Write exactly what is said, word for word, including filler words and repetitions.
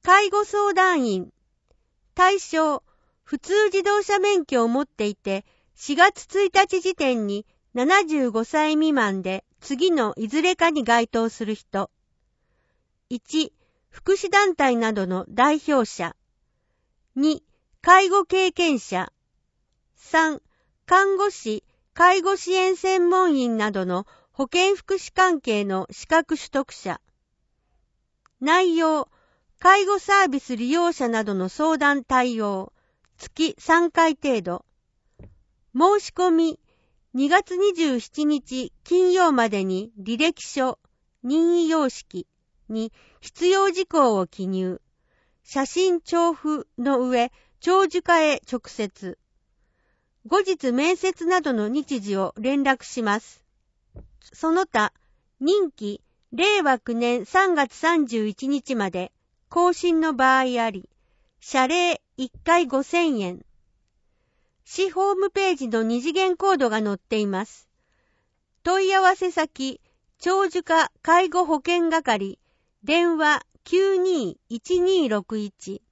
介護相談員。対象、普通自動車免許を持っていて、しがつついたち時点にななじゅうごさい未満で次のいずれかに該当する人。いち、福祉団体などの代表者。に、介護経験者。さん、看護師、介護支援専門員などの保健福祉関係の資格取得者。内容、介護サービス利用者などの相談対応、月さんかい程度。申し込み、にがつにじゅうしちにち金曜までに履歴書、任意様式に必要事項を記入。写真調付の上、長寿課へ直接。後日面接などの日時を連絡します。その他、任期、れいわきゅうねんさんがつさんじゅういちにちまで、更新の場合あり、謝礼いっかいごせんえん。市ホームページの二次元コードが載っています。問い合わせ先、長寿課介護保険係、電話 きゅうにーいちにーろくいち